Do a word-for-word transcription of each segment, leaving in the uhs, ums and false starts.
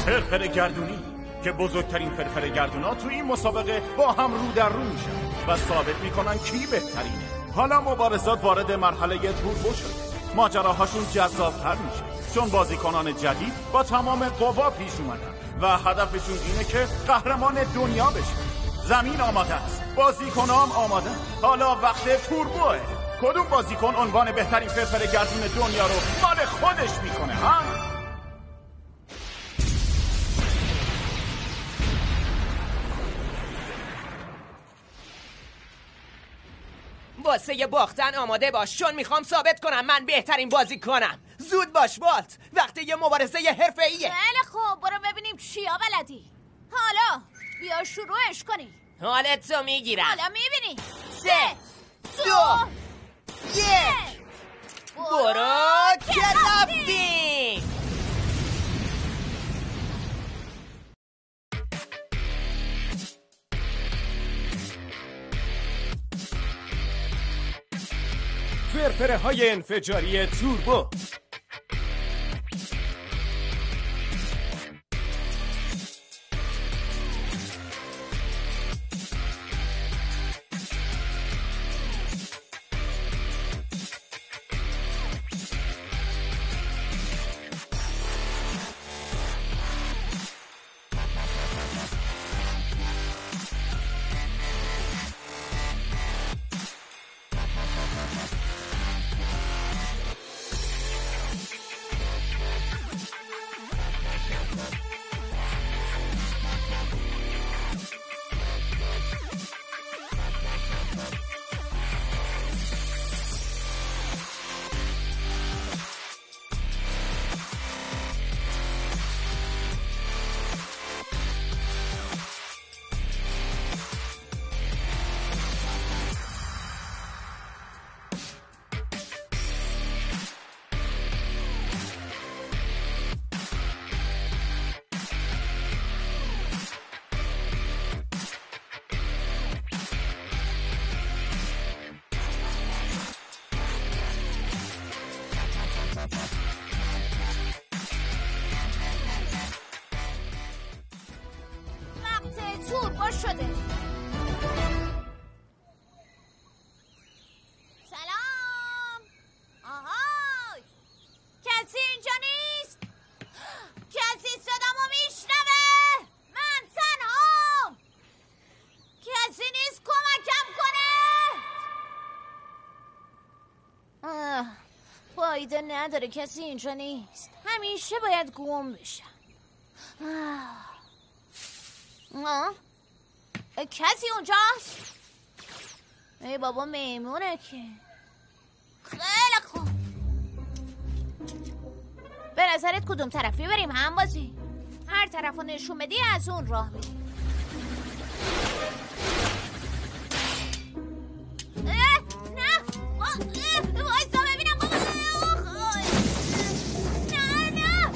فرفره گردونی که بزرگترین فرفره گردونا تو این مسابقه با هم رو در رو میشن و ثابت میکنن کی بهترینه. حالا مبارزات وارد مرحله توربو شده. ماجراهاشون جذاب‌تر میشه چون بازیکنان جدید با تمام قوا پیش اومدن و هدفشون اینه که قهرمان دنیا بشه. زمین آماده است، بازیکنام آماده. حالا وقت توربوه. کدوم بازیکن عنوان بهترین فرفره گردون دنیا رو مال خودش میکنه ها؟ واسه یه باختن آماده باش چون میخوام ثابت کنم من بهترین بازی کنم. زود باش والت، وقتی یه مبارزه حرفه‌ایه. خیلی خوب، برو ببینیم چیا بلدی. حالا بیا شروعش کنی. حالت رو میگیرم. حالا میبینی. سه دو یک برو که رفتیم. فرفره های انفجاری توربو. توربو شده. سلام. آهای، کسی اینجا نیست؟ کسی صدامو میشنوه؟ من تنهام. کسی نیست کمکم کنه؟ آه، فایده نداره، کسی اینجا نیست. همیشه باید گم بشم. آه. آه. کسی اونجاست؟ ای بابا میمونه که. خیلی خوب. به نظرت کدوم طرفی بریم هم بازی؟ هر طرفو نشون بدی از اون راه بریم. نه وایسا ببینم بابا. نه نه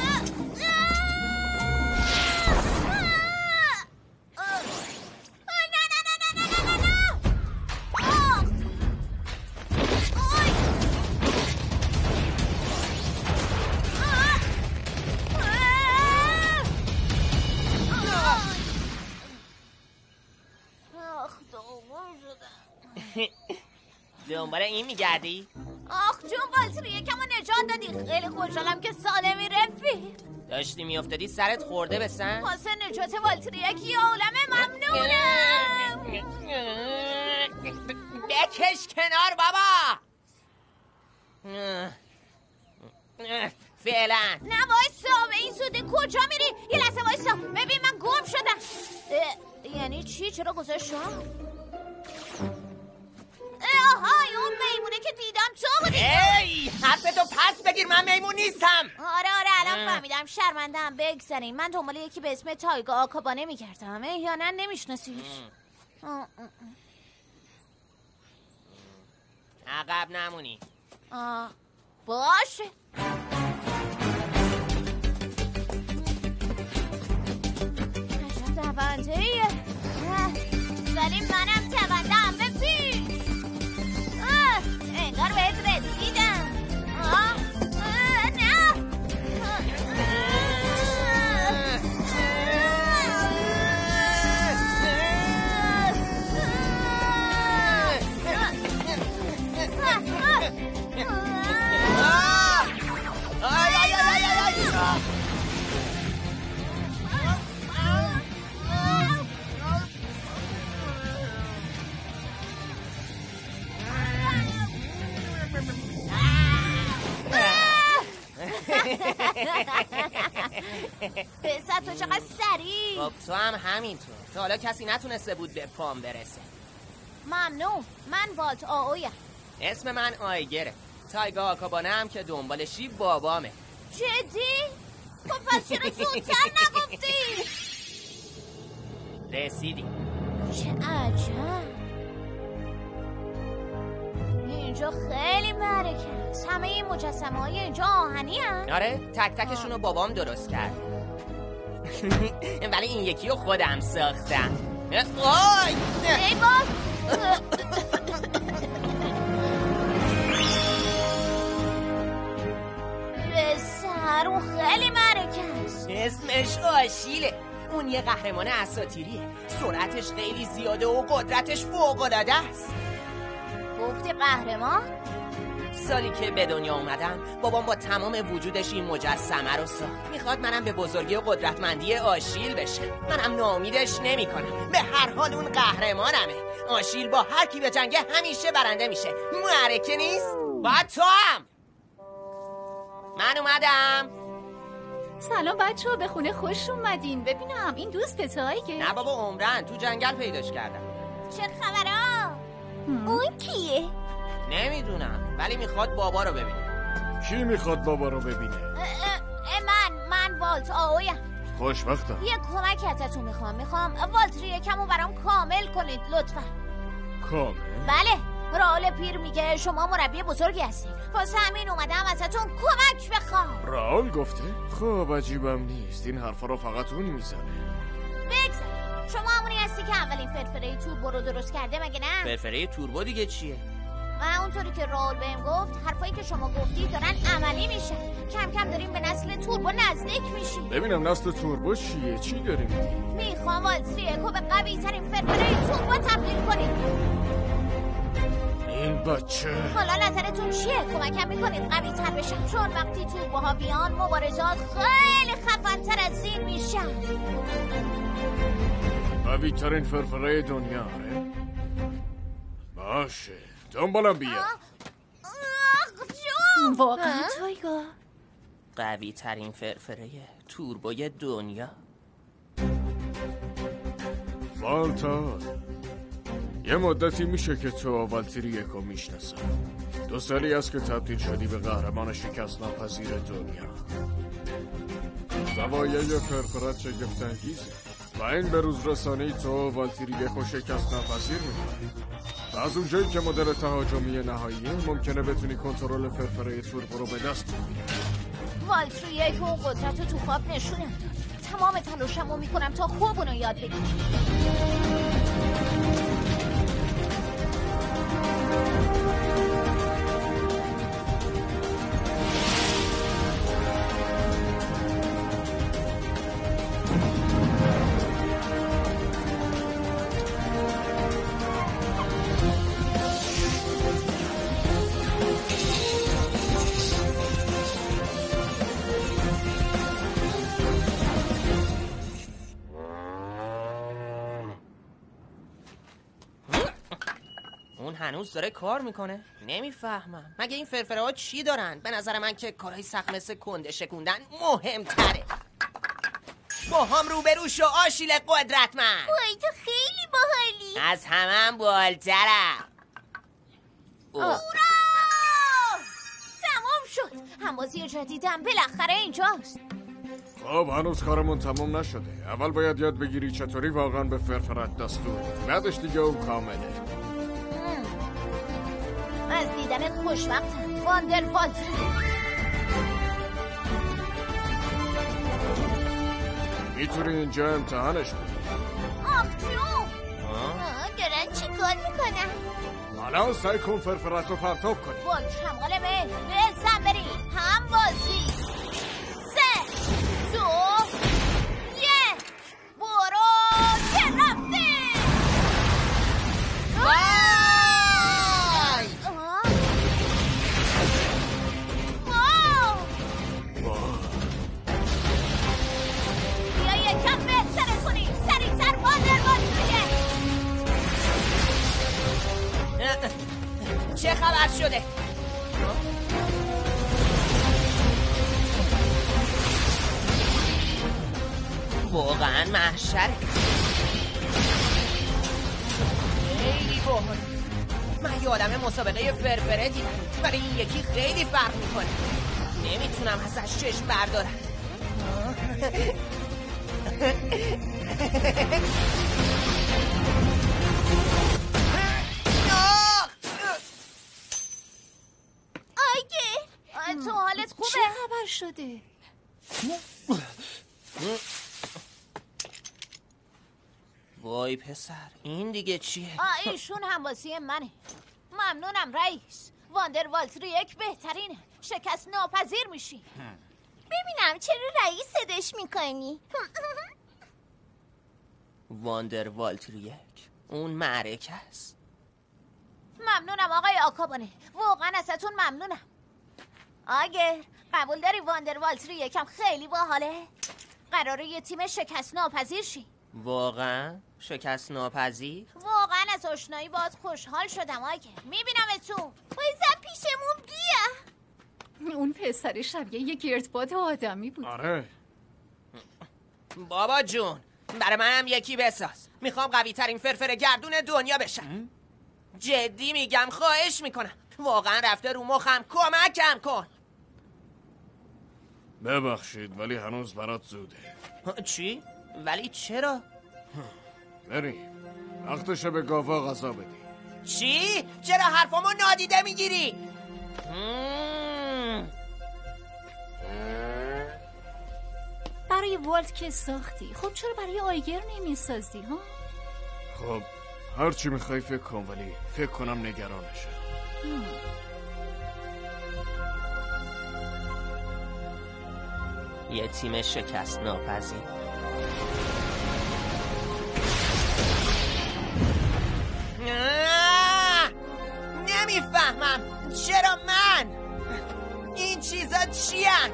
دنبال این میگردی؟ آخ جون والتری یکمو نجات دادی. خیلی خوشحالم که سالمی رفیق. داشتی میافتادی سرت خورده به سن؟ واسه نجات والتری یکی عالمه ممنونم. بکش کنار بابا. فعلا نه وایسا، به این زوده کجا میری؟ یه لحظه وایسا ببین من گم شدم. یعنی چی؟ چرا گذاشتم؟ آهای اون میمونه که دیدم تو بودی. ای حرفتو پس بگیر، من میمون نیستم. آره آره الان فهمیدم، شرمنده‌ام. بگذاریم. من دنبال یکی به اسم تایگا آکابانه میگردم. احیانا نمیشناسیش. عقب نمونی. آه باشه. عجب دونده ایه. ولی منم دوندم به پیش. انگار بهت رسیدم. آه نه پسر تو چقدر سریع. خب تو هم همینطور. تا حالا کسی نتونسته بود به پام برسه. ممنون. من والت آویم. اسم من آیگره. تایگا آکابانه هم که دنبالشی بابامه. جدی؟ خب پس چرا زودتر نگفتی؟ رسیدی. چه عجب. اینجا خیلی برکه است. همه این مجسمه های اینجا آهنی هم؟ آره تک تکشونو بابام درست کرد. ولی این یکی رو خودم ساختم. آی ای با پسر اون خیلی برکه است. اسمش آشیله. اون یه قهرمان اساطیریه. سرعتش خیلی زیاده و قدرتش فوق‌العاده است. گفتی قهرمان؟ سالی که به دنیا اومدم بابام با تمام وجودش این مجسمه رو ساخت. میخواد منم به بزرگی و قدرتمندی آشیل بشه. منم ناامیدش نمی کنم. به هر حال اون قهرمانمه. آشیل با هر کی به جنگه همیشه برنده میشه. معرکه نیست؟ با تو هم. من اومدم. سلام بچه ها، به خونه خوش اومدین. ببینم این دوستت هایگه؟ نه بابا عمرن، تو جنگل پیداش کردم. چه خبرها؟ اون کیه؟ نمیدونم ولی میخواد بابا رو ببینه. کی میخواد بابا رو ببینه؟ اه اه من من والت آویم. خوشبختم. یه کمک ازتون میخوام میخوام والت ریکمو برام کامل کنید لطفا. کامل؟ بله رئال پیر میگه شما مربی بزرگی هستی، واسه همین اومدم ازتون کمک بخوام. رئال گفته؟ خب عجیبم نیست، این حرفا رو فقط اون میزنه. بگذار شما همونی هستی که اولین فرفره توربو رو درست کرده مگه نه؟ فرفره توربو دیگه چیه؟ و اونطوری که رئال بهم گفت حرفایی که شما گفتی دارن عملی میشن. کم کم داریم به نسل توربو نزدیک میشیم. ببینم نسل توربو چیه؟ چی داری میگی؟ میخوام والت ریکو به قوی ترین فرفره توربو تبدیل کنید. این بچه حالا نظرتون چیه؟ کمکم میکنید قوی تر بشم، چون وقتی توربوها بیان مبارزات خیلی خفن‌تر از این میشن. قوی ترین فرفره دنیا آره؟ باشه دنبالم بیا. واقعا تایگا قوی ترین فرفره توربوی دنیا. والتا یه مدتی میشه که تو والتریکو میشناسم. دو سالی است که تبدیل شدی به قهرمان شکست ناپذیر دنیا. زوایای فرفرت شگفت‌انگیزه و این به روز رسانی تو والتریکو شکست ناپذیر میکنی. و از اونجایی که مدل تهاجمی نهاییه ممکنه بتونی کنترل فرفره توربو رو به دست بگیری. والت ریکو اون قدرت رو تو خواب نشونم داد. تمام تلاشمو میکنم تا خوب اونو یاد بگیرم. اون هنوز داره کار میکنه؟ نمیفهمم. مگه این فرفره ها چی دارن؟ به نظر من که کارهای سخت مثل کنده شکوندن مهمتره. با هم روبرو شو آشیل قدرتمند. وای تو خیلی باحالی. از همه هم بالترم. هورا! تمام شد. همبازی جدیدم بالاخره اینجاست. خب هنوز کارمون تمام نشده. اول باید یاد بگیری چطوری واقعا به فرفرت دستور بدی. بعدش دیگه اون کامله. از دیدنت خوشوقتم واندر والت. میتونی اینجا امتحانش کنی. آخ جون دارن چی کار میکنن؟ حالا سعی کن فرفرت رو پرتاب کنی. با کمال میل بزن بریم هم بازی. سه دو یک برو که رفتی. باور شده. واقعا محشره. خیلی باحال. من یه آدم مسابقه فرفره دیدم ولی این یکی خیلی فرق میکنه. نمیتونم ازش چشم بردارم. آگه تو حالت خوبه؟ چه خبر شده؟ وای پسر این دیگه چیه؟ آه ایشون همبازی منه. ممنونم رئیس. واندروالت ریک بهترینه. شکست ناپذیر میشی. ببینم چرا رئیس صداش میکنی؟ واندروالت ریک اون معرکه است. ممنونم آقای آکابانه. واقعا ازتون ممنونم. آگر قبول داری واندروالت ریک هم خیلی باحاله؟ قراره یه تیم شکست ناپذیر شی. واقعا شکست ناپذیر؟ واقعا از آشنایی باهات خوشحال شدم آگر. میبینم تو. بایزم پیشمون بیا. اون پسر شبیه یه گردباد آدمی بود. آره بابا جون برای منم یکی بساز. میخوام قوی ترین فرفر گردون دنیا بشم. جدی میگم خواهش میکنم. واقعا رفته رو مخم. کمکم کن. ببخشید ولی هنوز برات زوده. چی؟ ولی چرا؟ بریم وقتشه به گاوا غذا بدی. چی؟ چرا حرفامو نادیده میگیری؟ برای والت که ساختی، خب چرا برای آیگر نمیسازی ها؟ خب هرچی میخوای فکر کن ولی فکر کنم نگرانشم. یه تیم شکست ناپذیر. نمیفهمم چرا من؟ این چیزا چیان؟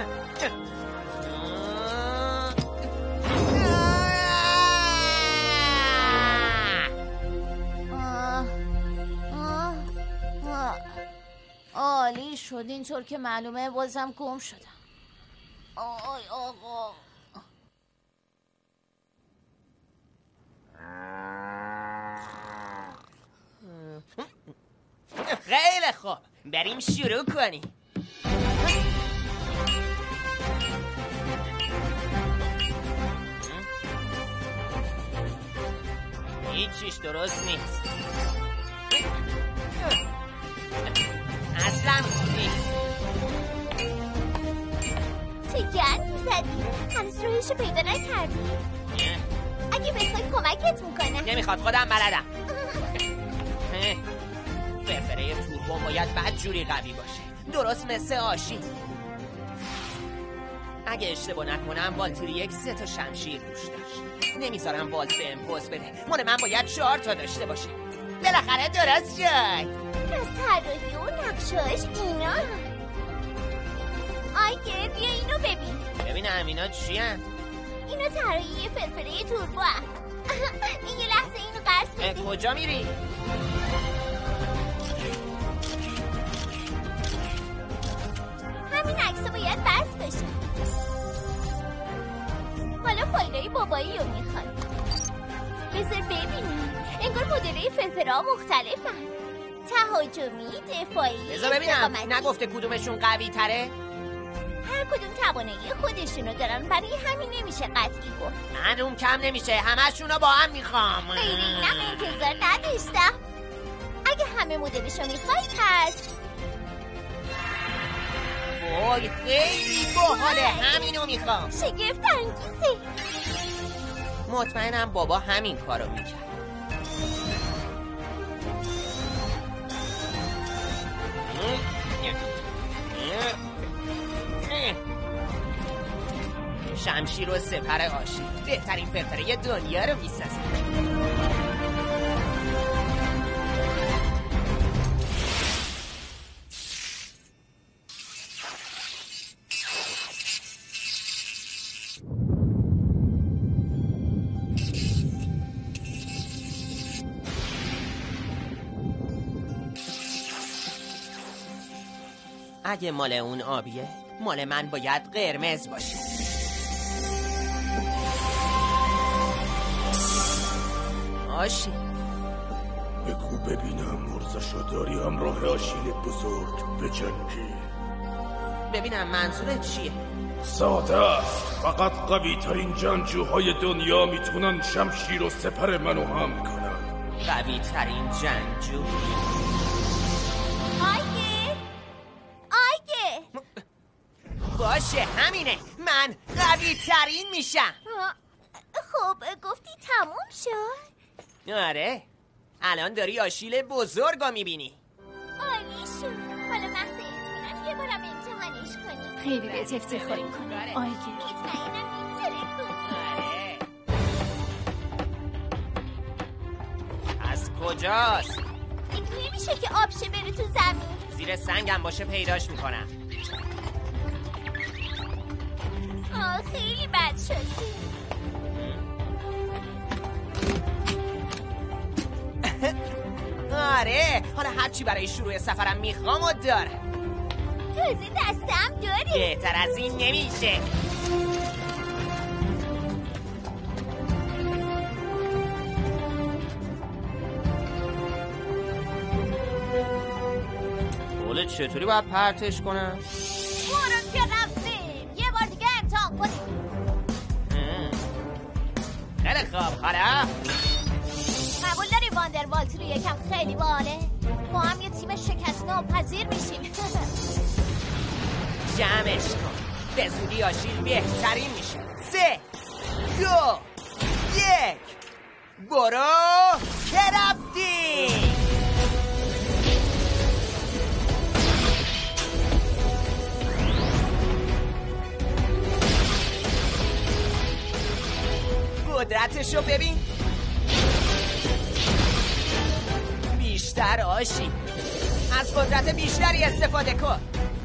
عالی شد. اینطور که معلومه بازم گم شدم. آی آقا خیلی خوب بریم شروع کنیم. هیچیش درست نیست. اصلا نیست. چه گندی زدی؟ هنوز رویشو پیدا نکردی. اگه بخوای کمکت میکنم. نمیخواد خودم بلدم. فرفره توربو باید بدجوری قوی باشه. درست مثل آشی. اگه اشتباه نکنم والتری یک سه تا شمشیر روش داشت. نمیذارم والت به امپوز بده. مال من باید چهار تا داشته باشه. بالاخره درست شد. پس طراحی و نقشاش اینا. آیگر بیا اینو ببین. ببینم اینا چی هن؟ اینو طراحی فرفره توربو هم. این یه لحظه اینو قرص بده. کجا میری؟ همین عکسا باید بس بشه. حالا فایلای بابایی رو میخواد. بذار ببینیم. انگار مدلای فرفرها مختلفن. تهاجمی، دفاعی، بذار ببینم. نگفته کدومشون قوی تره؟ هر کدوم توانایی خودشونو دارن. برای همین نمیشه قطعی گفت. من روم کم نمیشه. همشونو با هم میخوام. خیلی اینم انتظار نداشتم. اگه همه مدلشو میخوای پس وای خیلی باحاله. همینو میخوام. شگفت انگیزه. مطمئنم بابا همین کارو میکرد. شمشیر و سپر آشی بهترین فرفره دنیا رو میسازه. اگه مال اون آبیه، مال من باید قرمز باشه. آشیل، بگو ببینم مرزشو داری همراه آشیل بزرگ بجنگی. ببینم منظورت چیه؟ ساده است، فقط قوی ترین جنگجوهای دنیا میتونن شمشیر و سپر منو هم کنن. قوی ترین جنگجو؟ آیگر آیگر باشه همینه، من قوی ترین میشم. خب گفتی تموم شد؟ آره، الان داری آشیل بزرگا میبینی. عالی شد. حالا محض اطمینان یه بارم امتحانش کنیم. خیلی بهت افتخار میکنم آره. آیگر. مطمئنم میتونه کنی. آره. از کجاست؟ اینطوری میشه که آبشه بره تو زمین. زیر سنگم باشه پیداش میکنم. آه خیلی بد شد. آره، حالا هرچی برای شروع سفرم میخوام و دارم. تازه دستم داری. بهتر از این نمیشه. بوله چطوری باید پرتش کنم؟ برو که رفتیم، یه بار دیگه امتحان کنیم. خیلی خوب، حالا قبول داری واندروالت رو یکم خیلی باله؟ ما هم یه تیم شکست ناپذیر میشیم. جمعش کن، به زودی آشیل بهترین میشه. سه دو یک برو که رفتی. قدرتشو ببین، بیشتر آشی، از قدرت بیشتری استفاده کن.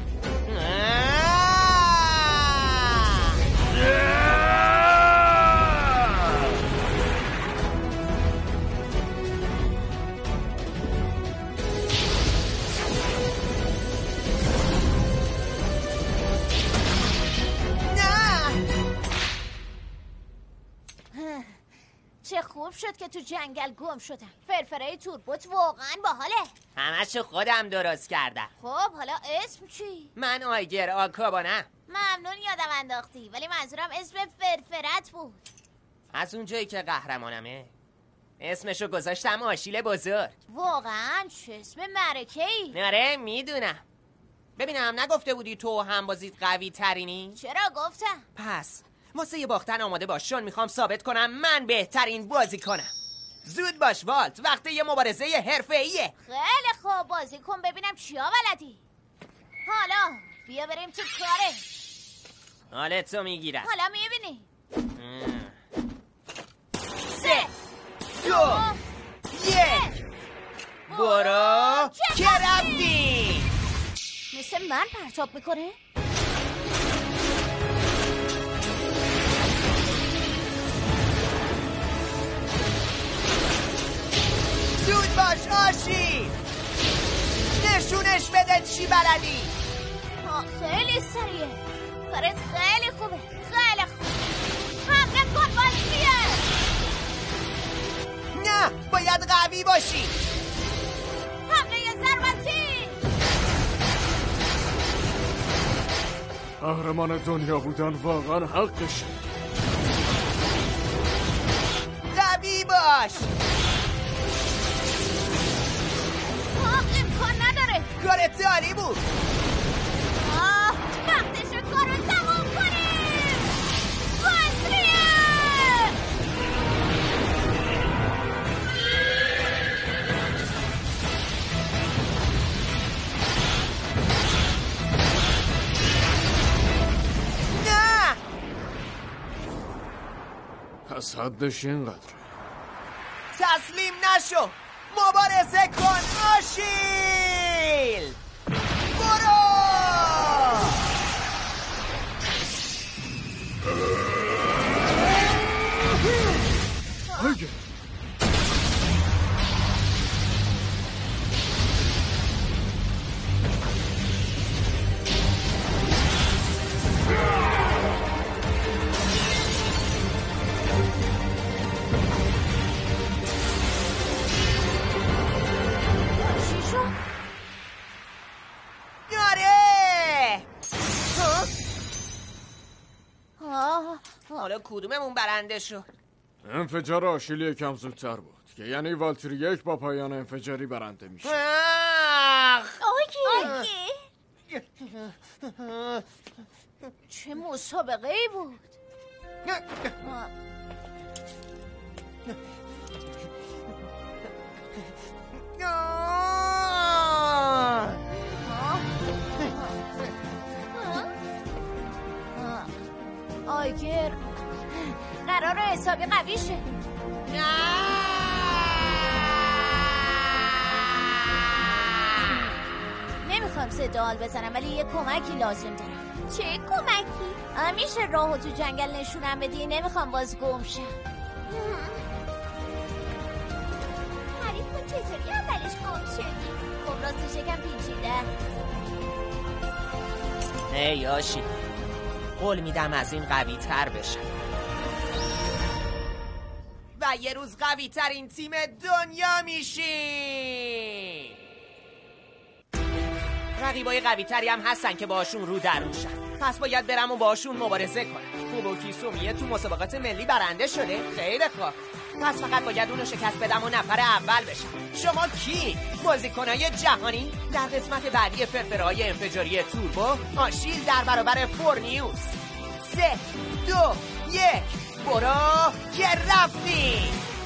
چه خوب شد که تو جنگل گم شدم. فرفره توربوت واقعا باحاله. همشو خودم درست کردم. خب حالا اسم چی؟ من آیگر آکابانم. ممنون یادم انداختی، ولی منظورم اسم فرفرت بود. از اونجایی که قهرمانمه اسمشو گذاشتم آشیل بزرگ. واقعا چه اسم معرکه‌ای. نره میدونم. ببینم نگفته بودی تو هم بازیت قوی ترینی؟ چرا گفتم؟ پس واسه یه باختن آماده باش، چون میخوام ثابت کنم من بهترین بازی کنم. زود باش والت، وقت یه مبارزه حرفه‌ایه. خیلی خوب، بازی کن ببینم چیا بلدی. حالا بیا بریم تو کارش. حالتو میگیرم. حالا میبینی. سه دو یک برو که رفتی. مثل من پرتاب میکنه؟ زود باش آشی، نشونش بده چی بلدی. آه خیلی سریعه، کارت خیلی خوبه، خیلی خوب. حمله کن والتریه. نه، باید قوی باشی. حمله ضربتی. قهرمان دنیا بودن واقعا حقشه. قوی باش. امکان نداره. کارت عالی بود. آه وقتش کارو تموم کنیم. والتریه. نه، از حدش اینقدر. تسلیم نشو، مبارزه کن آشیل. برو. آیگر حالا کدوممون برنده شد؟ انفجار آشیل یکم زودتر بود که یعنی والتری یک با پایان انفجاری برنده میشه. آگیر چه مسابقه ای بود. آگیر قراره حسابی قوی شه. نمیخوام صدا بزنم ولی یه کمکی لازم دارم. چه کمکی؟ همیشه راهو تو جنگل نشونم بدی، نمیخوام باز گم شم. تعریف کن چطوری اولش گم شدی؟ خب راستش یکم پیچیده. ای آشیل، قول میدم از این قوی تر بشم و یه روز قوی ترین تیم دنیا میشیم. رقیبای قوی تری هم هستن که باشون رو در روشن، پس باید برم و باشون مبارزه کنم. کوبوکی سومیه تو مسابقات ملی برنده شده؟ خیلی خوب، پس فقط باید اونو شکست بدم و نفر اول بشم. شما کی؟ بازیکنای جهانی؟ در قسمت بعدی فرفرهای انفجاری توربو، آشیل در برابر فورنیوس. سه دو یک برو که رفتیم.